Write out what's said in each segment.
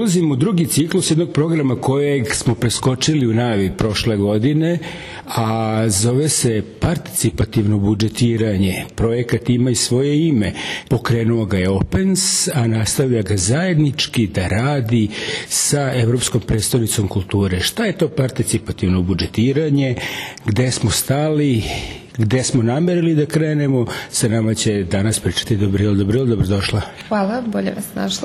ulazimo u drugi ciklus jednog programa kojeg smo preskočili u najavi prošle godine, a zove se participativno budžetiranje. Projekat ima i svoje ime. Pokrenuo ga je Opens, a nastavlja ga zajednički da radi sa Evropskom prestonicom kulture. Šta je to participativno budžetiranje? Gde smo stali? Gde smo namerili da krenemo? Sa nama će danas pričati Dobrila. Dobrila, dobrodošla. Hvala, bolje vas našla.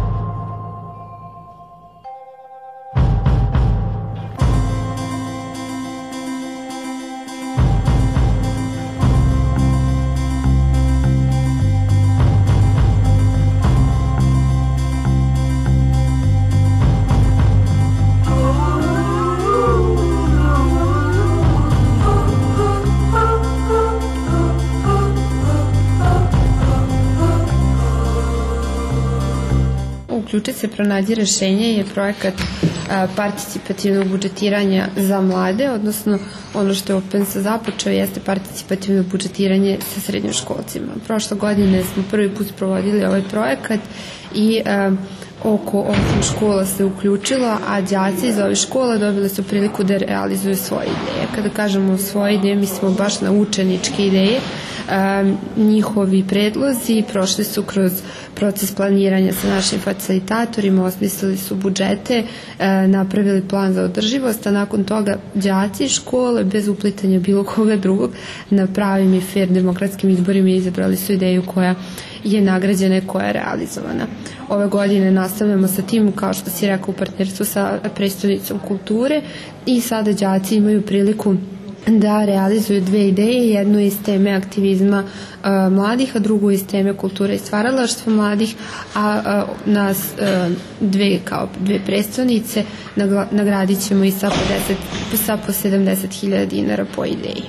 Uključi se pronađi rešenje je projekat participativnog budžetiranja za mlade, odnosno ono što je Opens započeo jeste participativno budžetiranje sa srednjoškolcima. Prošle godine smo prvi put provodili ovaj projekat i oko 8 škola se uključilo, a đaci iz ove škole dobili su priliku da realizuju svoje ideje. Kada kažemo svoje ideje, mislimo baš na učeničke ideje. Njihovi predlozi prošli su kroz proces planiranja sa našim facilitatorima, osmislili su budžete, napravili plan za održivost, a nakon toga đaci škole, bez uplitanja bilo koga drugog, na pravim i fair demokratskim izborima izabrali su ideju koja je nagrađena i koja je realizovana. Ove godine nastavljamo sa tim, kao što si rekao, u partnerstvu sa prestonicom kulture i sada đaci imaju priliku da realizuju dve ideje, jednu iz teme aktivizma mladih, a drugu iz teme kulture i stvaralaštva mladih, a nas kao dve prestonice nagradit ćemo i sa po 70.000 dinara po ideji.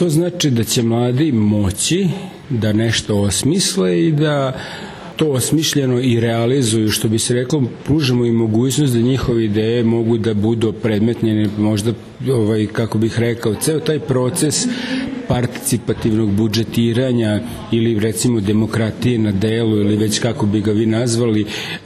to znači da će mladi moći da nešto osmisle i da to osmišljeno i realizuju, što bi se reklo, pružamo im mogućnost da njihove ideje mogu da budu predmetnjene, možda, kako bih rekao, ceo taj proces participativnog budžetiranja ili recimo demokratije na delu ili već kako bi ga vi nazvali,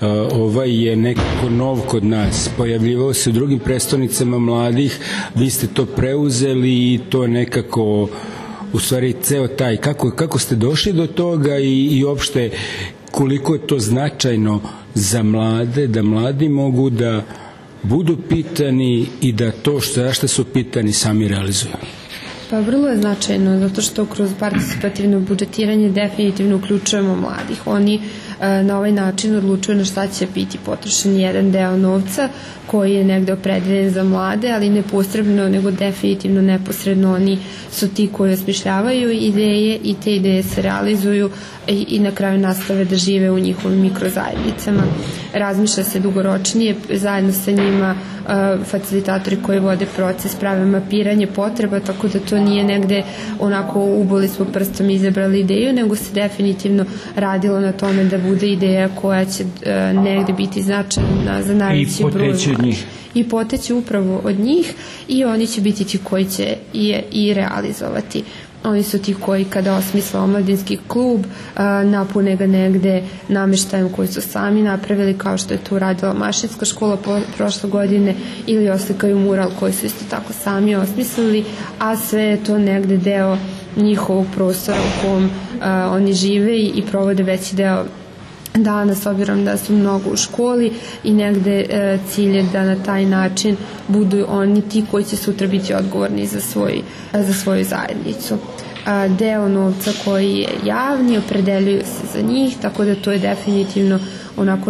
je nekako nov kod nas. Pojavljivao se u drugim prestonicama mladih, vi ste to preuzeli i to nekako, u stvari ceo taj, kako ste došli do toga i uopšte koliko je to značajno za mlade, da mladi mogu da budu pitani i da to za što su pitani sami realizuju. Pa vrlo je značajno, zato što kroz participativno budžetiranje definitivno uključujemo mladih. Oni na ovaj način odlučuju na šta će biti potrošen jedan deo novca koji je negde opredeljen za mlade, ali ne posredno, nego definitivno neposredno oni su ti koji osmišljavaju ideje i te ideje se realizuju i na kraju nastave da žive u njihovim mikrozajednicama. Razmišlja se dugoročnije, zajedno sa njima facilitatori koji vode proces prave mapiranje potreba, tako da to nije negde onako uboli smo prstom izabrali ideju, nego se definitivno radilo na tome da bude ideja koja će negde biti značajna za najveći broj mladih. I poteći upravo od njih i oni će biti ti koji će i realizovati. Oni su ti koji kada osmisle omladinski klub napune ga negde nameštajem koji su sami napravili, kao što je to uradila Mašinska škola prošle godine, ili oslikaju mural koji su isto tako sami osmislili, a sve je to negde deo njihovog prostora u kom oni žive i provode veći deo dana, s obzirom da su mnogo u školi i negde cilj je da na taj način budu oni ti koji će sutra biti odgovorni za svoju zajednicu. Deo novca koji je javni opredeljuju se za njih, tako da to je definitivno onako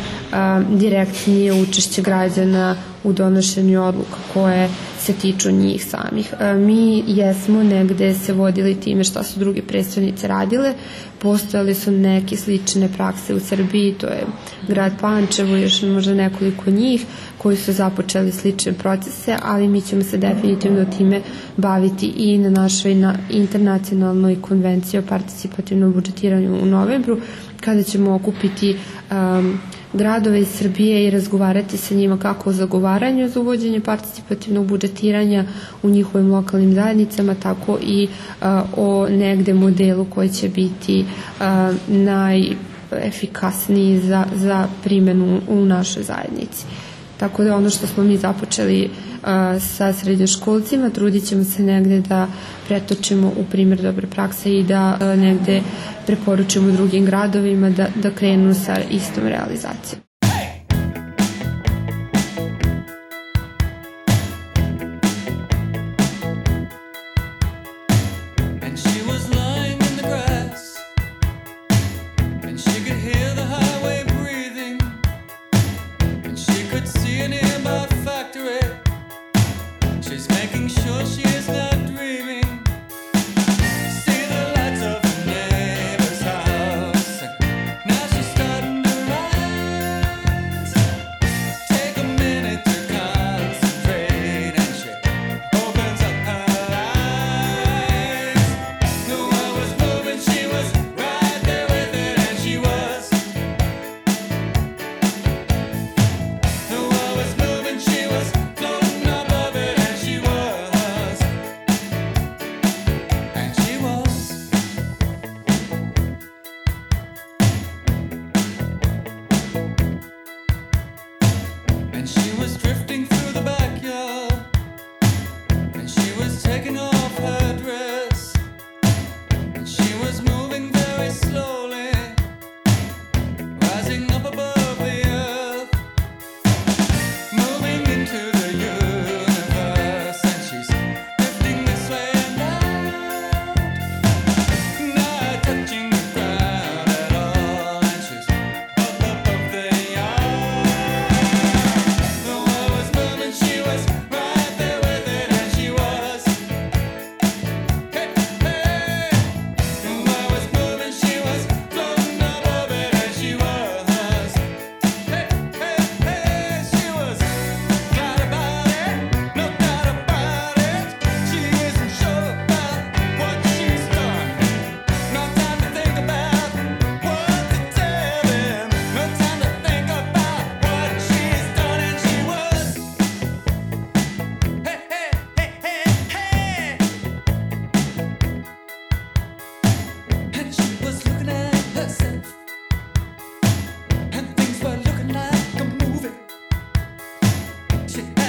najdirektnije učešće građana u donošenju odluka koje se tiču njih samih. Mi jesmo negde se vodili time šta su druge predstavnice radile, postojali su neke slične prakse u Srbiji, to je grad Pančevo, još možda nekoliko njih koji su započeli slične procese, ali mi ćemo se definitivno time baviti i na našoj internacionalnoj konvenciji o participativnom budžetiranju u novembru, kada ćemo okupiti gradove iz Srbije i razgovarati sa njima kako o zagovaranju za uvođenje participativnog budžetiranja u njihovim lokalnim zajednicama, tako i o negde modelu koji će biti najefikasniji za primenu u našoj zajednici. Tako da ono što smo mi započeli sa srednjoškolcima, trudit ćemo se negde da pretočimo u primjer dobre prakse i da negde preporučimo drugim gradovima da krenu sa istom realizacijom.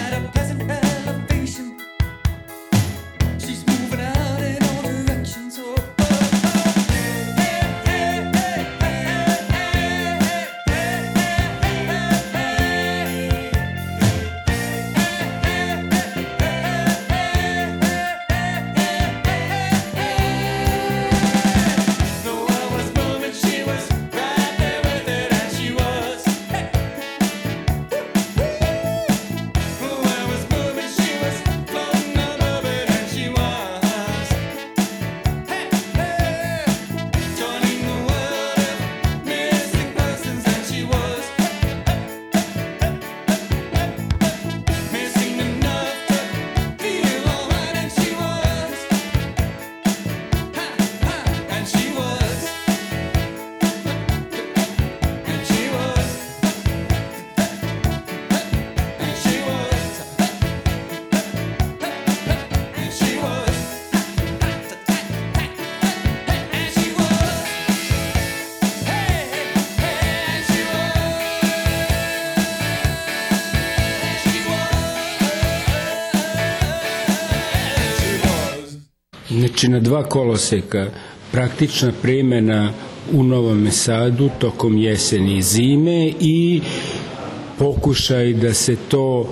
Znači na 2 koloseka praktična primjena u Novom Sadu tokom jeseni i zime i pokušaj da se to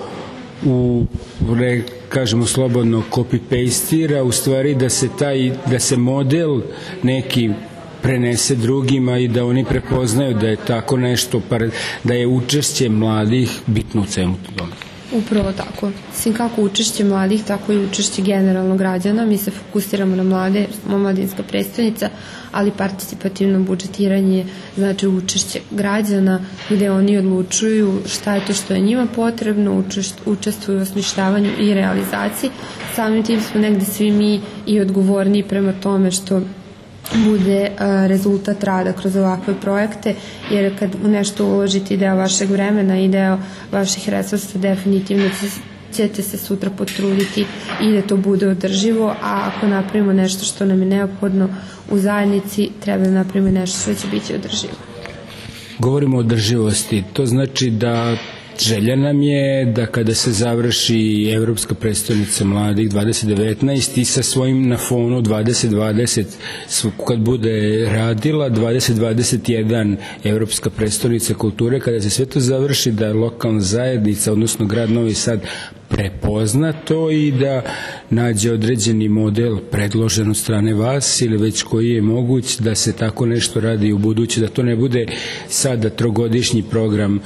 kažemo slobodno copy-pastira, u stvari da se model neki prenese drugima i da oni prepoznaju da je tako nešto, da je učešće mladih bitno u celu tome. Upravo tako. Svim kako učešće mladih, tako i učešće generalno građana. Mi se fokusiramo na mlade, smo mladinska predstavnica, ali participativno budžetiranje znači učešće građana gde oni odlučuju šta je to što je njima potrebno, učestvuju u osmišljavanju i realizaciji. Samim tim smo negde svi mi i odgovorni prema tome što bude rezultat rada kroz ovakve projekte, jer kad u nešto uložite deo vašeg vremena i deo vaših resursa, definitivno ćete se sutra potruditi i da to bude održivo, a ako napravimo nešto što nam je neophodno u zajednici, treba da napravimo nešto što će biti održivo. Govorimo o održivosti, to znači da želja nam je da kada se završi Evropska predstavnica mladih 2019 i sa svojim na fonu 2020 kad bude radila 2021 Evropska predstavnica kulture, kada se sve to završi, da lokalna zajednica, odnosno grad Novi Sad prepozna to i da nađe određeni model predložen od strane vas ili već koji je moguć da se tako nešto radi u buduće, da to ne bude sada trogodišnji program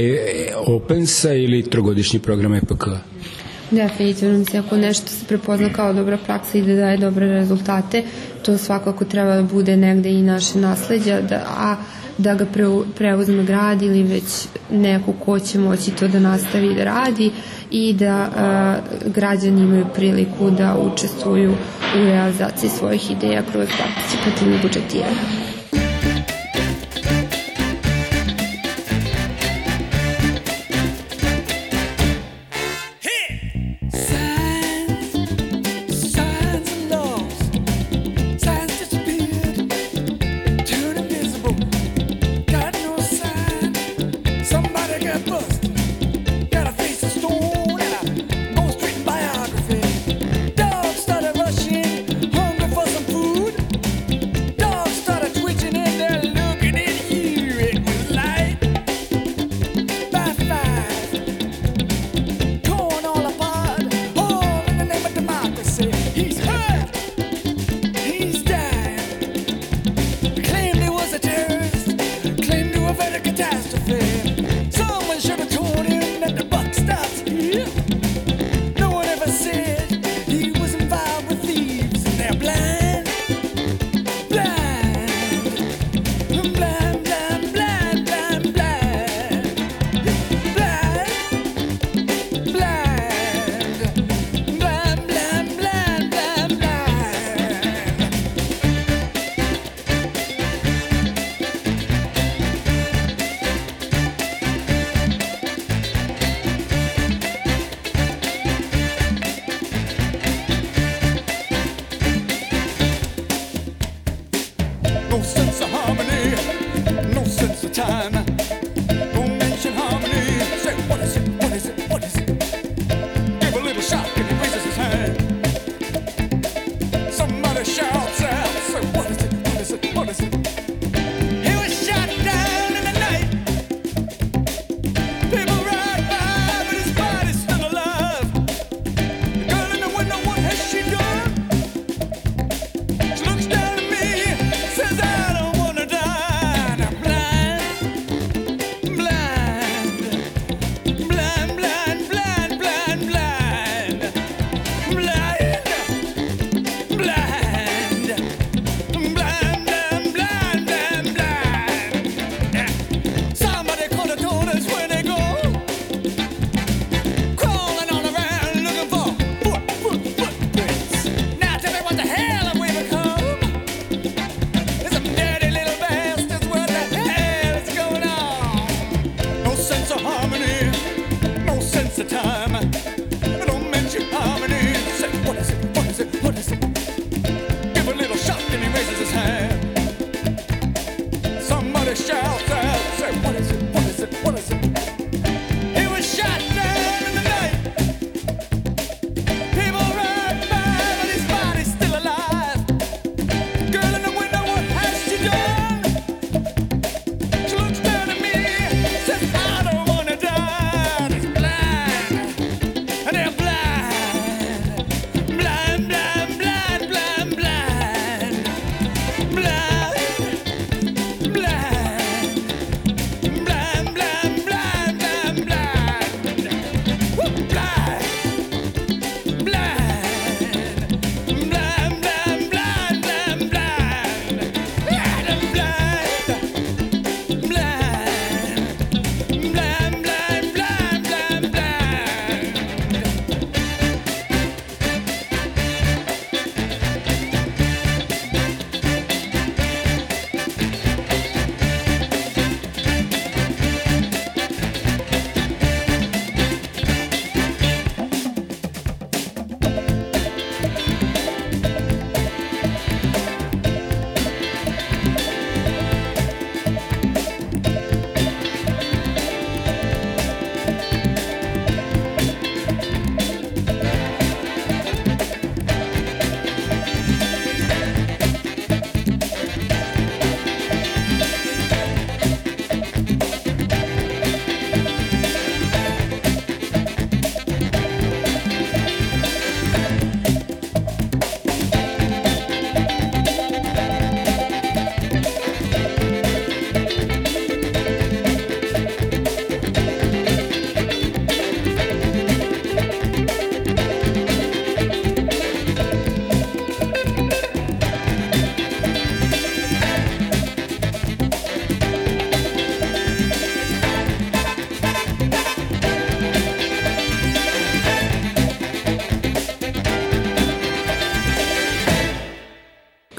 Opensa ili trogodišnji program EPK. Definitivno, mislim, ako nešto se prepozna kao dobra praksa i da daje dobre rezultate, to svakako treba da bude negde i naše nasleđa, da ga preuzme grad ili već neko ko će moći to da nastavi da radi i da građani imaju priliku da učestvuju u realizaciji svojih ideja kroz participativno budžetiranje. Started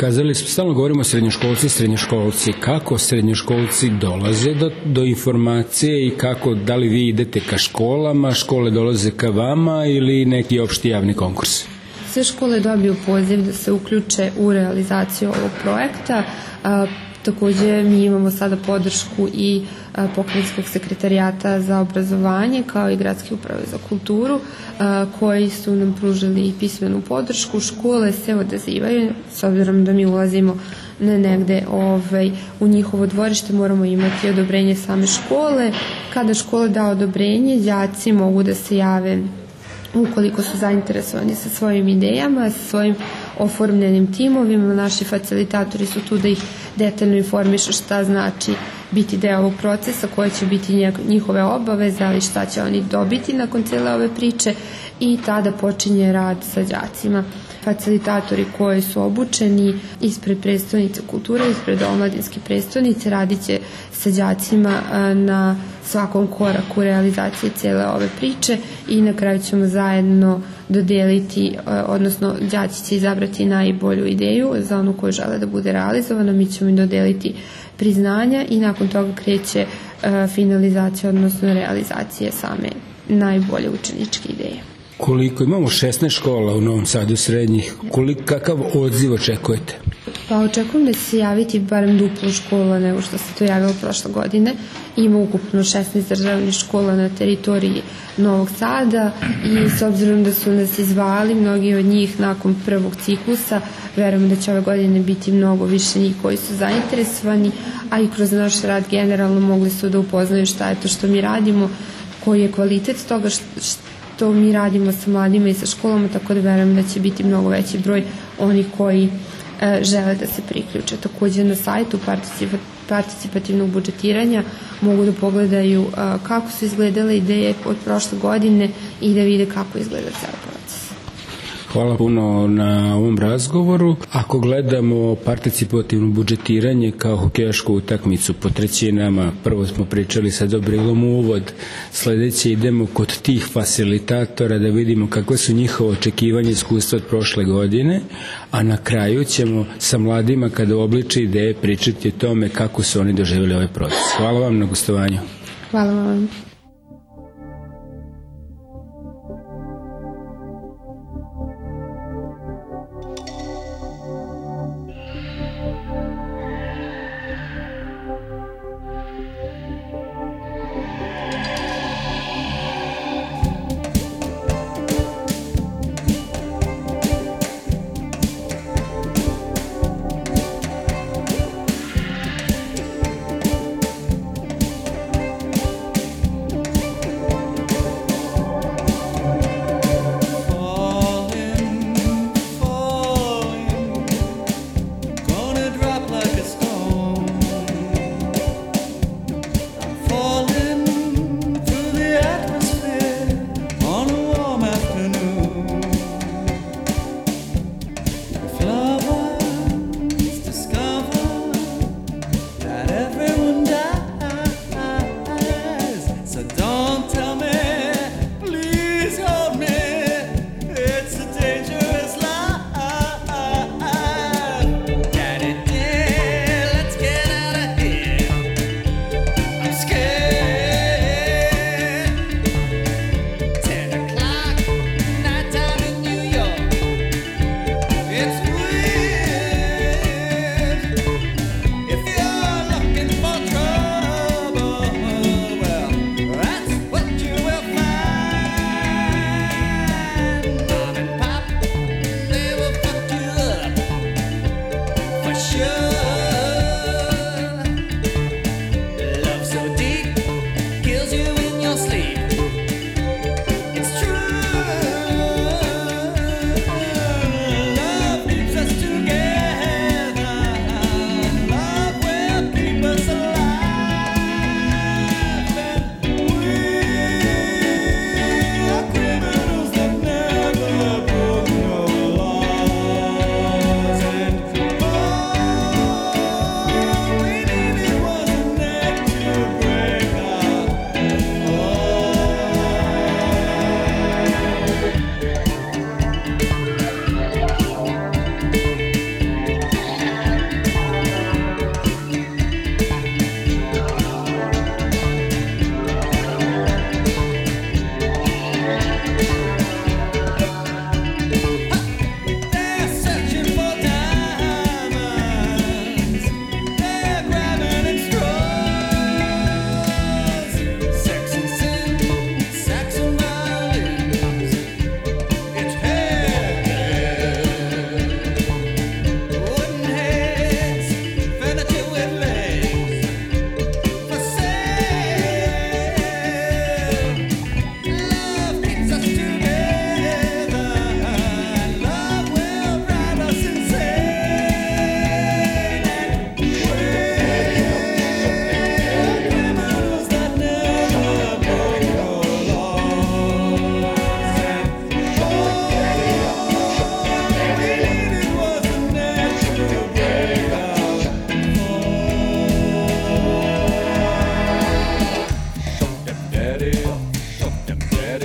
Kazali smo, stalno govorimo o srednjoškolci. Kako srednjoškolci dolaze do informacije i kako, da li vi idete ka školama, škole dolaze ka vama ili neki opšti javni konkurs? Sve škole dobiju poziv da se uključe u realizaciju ovog projekta. Takođe mi imamo sada podršku i pokrajinskog sekretarijata za obrazovanje kao i gradske uprave za kulturu koji su nam pružili i pismenu podršku. Škole se odazivaju, s obzirom da mi ulazimo negde u njihovo dvorište, moramo imati odobrenje same škole. Kada škola da odobrenje, đaci mogu da se jave ukoliko su zainteresovani sa svojim idejama, sa svojim oformljenim timovima. Naši facilitatori su tu da ih detaljno informišu šta znači biti deo ovog procesa, koje će biti njihove obaveze, ali šta će oni dobiti nakon cijele ove priče, i tada počinje rad sa đacima. Facilitatori koji su obučeni ispred prestonice kulture, ispred omladinske prestonice, radit će sa đacima na svakom koraku realizacije cijele ove priče i na kraju ćemo zajedno dodeliti, odnosno đaci će izabrati najbolju ideju za onu koju žele da bude realizovana, mi ćemo im dodeliti priznanja i nakon toga kreće finalizacija, odnosno realizacija same najbolje učeničke ideje. Koliko imamo 16 škola u Novom Sadu srednjih, kakav odziv očekujete? Pa očekujem da će se javiti barem duplo škola nego što se to javilo prošle godine. Ima ukupno 16 državnih škola na teritoriji Novog Sada i s obzirom da su nas izvali mnogi od njih nakon prvog ciklusa, verujem da će ove godine biti mnogo više njih koji su zainteresovani, a i kroz naš rad generalno mogli su da upoznaju šta je to što mi radimo, koji je kvalitet toga što mi radimo sa mladima i sa školama, tako da verujem da će biti mnogo veći broj onih koji žele da se priključe. Takođe na sajtu participativnog budžetiranja mogu da pogledaju kako su izgledale ideje od prošle godine i da vide kako izgleda ceo proces. Hvala puno na ovom razgovoru. Ako gledamo participativno budžetiranje kao hokejašku utakmicu po trećinama, prvo smo pričali sa Dobrilom uvod, sledeće idemo kod tih facilitatora da vidimo kakve su njihova očekivanja i iskustva od prošle godine, a na kraju ćemo sa mladima kada obliče ideje pričati o tome kako su oni doživjeli ovaj proces. Hvala vam na gostovanju. Hvala vam.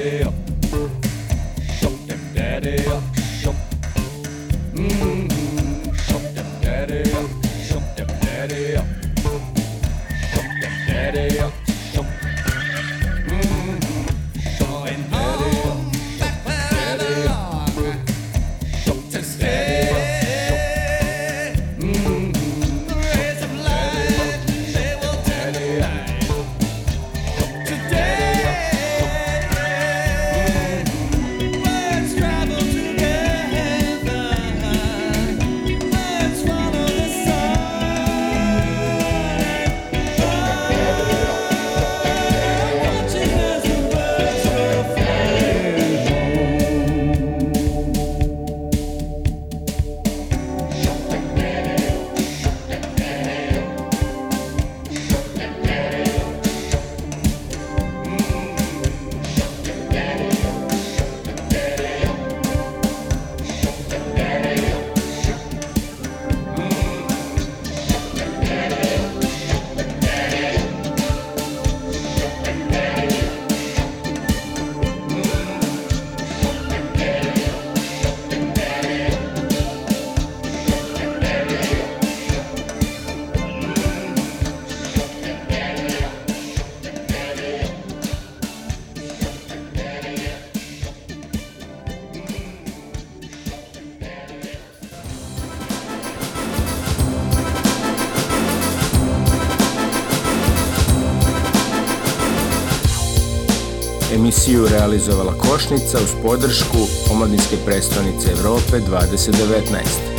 daddy up. Shook them daddy up. Shook. Shook them daddy up. Shook them daddy up. Shook them daddy up. Shook. Showing daddy up. Daddy up. Shook them daddy up. Emisiju realizovala Košnica uz podršku Omladinske prestonice Evrope 2019.